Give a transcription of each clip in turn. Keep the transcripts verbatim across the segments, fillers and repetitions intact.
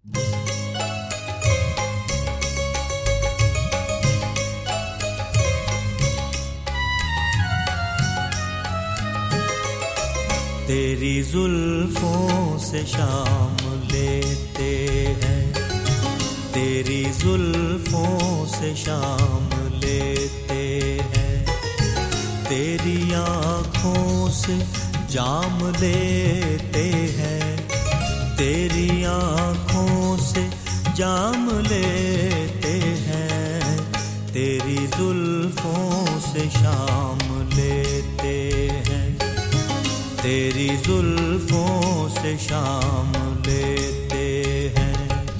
तेरी जुल्फों से शाम लेते हैं, तेरी जुल्फों से शाम लेते हैं, तेरी आँखों से जाम लेते हैं, तेरी आँखों से जाम लेते हैं, तेरी जुल्फों से शाम लेते हैं, तेरी जुल्फों से शाम लेते हैं।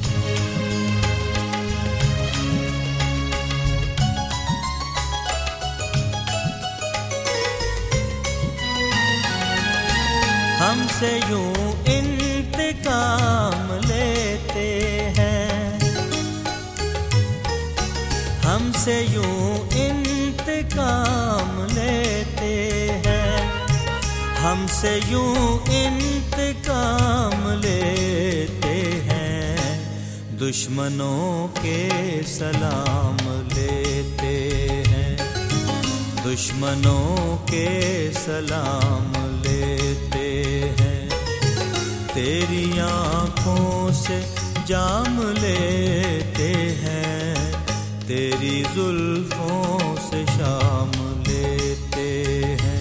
हमसे यूं इंतकाम लेते हैं, हमसे यूं इंतकाम लेते हैं, हमसे यूं इंतकाम लेते हैं, दुश्मनों के सलाम लेते हैं, दुश्मनों के सलाम लेते हैं, तेरी आँखों से जाम लेते हैं, तेरी जुल्फों से शाम लेते हैं।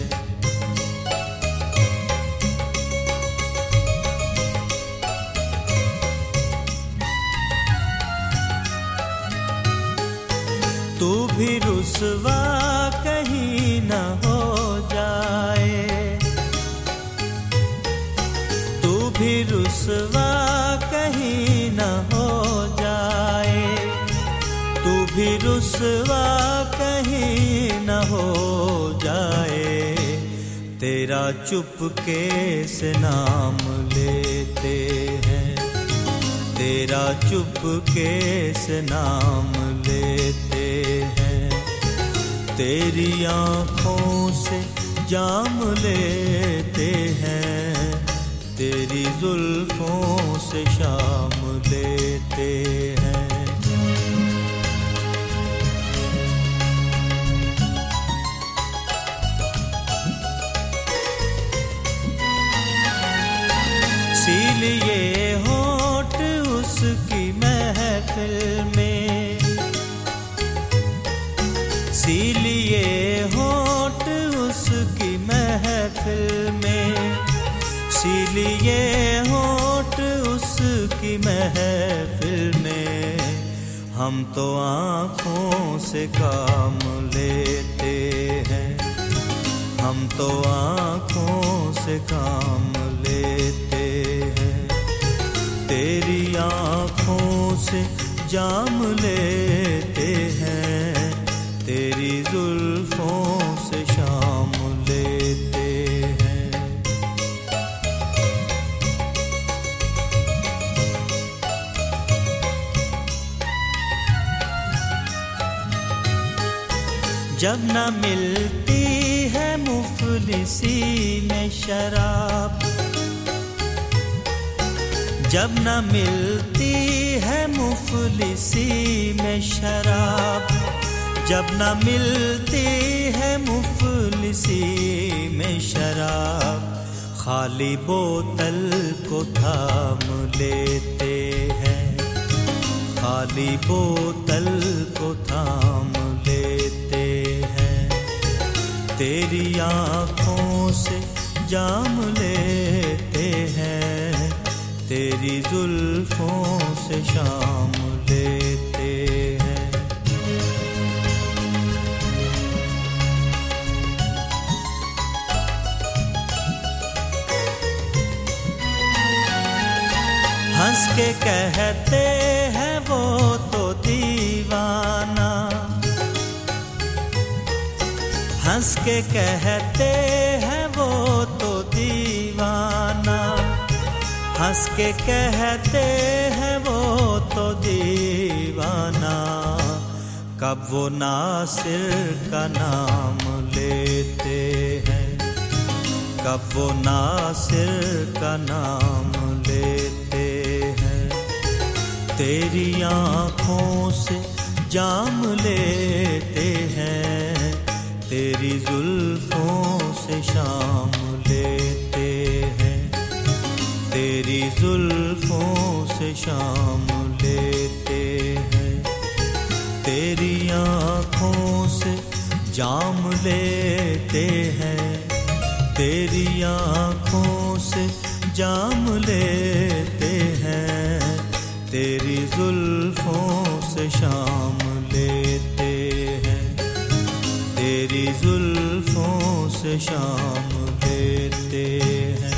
तू भी रुसवा कहीं न हो जाए, तू भी रुसवा कहीं न हो जाए, तू भी रुसवा कहीं न हो जाए, तेरा चुपके से नाम लेते हैं, तेरा चुपके से नाम लेते हैं, तेरी आँखों से जाम लेते हैं, तेरी जुल्फों से शाम लेते हैं। सी लिए होठ उसकी महफिल में, सी लिए होठ उसकी महफिल में, सी लिए होठ उसकी महफिल में, हम तो आँखों से काम लेते हैं, हम तो आँखों से काम लेते हैं, तेरी आँखों से जाम लेते हैं, तेरी जुल्फों से शाम लेते हैं। जब न मिलती है मुफलिसी में शराब, जब न मिलती है मुफलिसी में शराब, जब न मिलती है मुफलिसी में शराब, खाली बोतल को थाम लेते हैं, खाली बोतल को थाम लेते हैं, तेरी आँखों से जाम लेते हैं, तेरी जुल्फों से शाम लेते हैं। हंस के कहते हैं वो तो दीवाना, हंस के कहते हैं वो तो दीवाना, हंस के कहते हैं वो तो दीवाना, कब वो नासिर का नाम लेते हैं, कब वो नासिर का नाम लेते हैं, तेरी आँखों से जाम लेते हैं, तेरी जुल्फों से शाम लेते हैं, तेरी जुल्फों से शाम लेते हैं, तेरी आँखों से जाम लेते हैं, तेरी आँखों से जाम लेते हैं, तेरी जुल्फों से शाम लेते हैं, तेरी जुल्फों से शाम लेते हैं।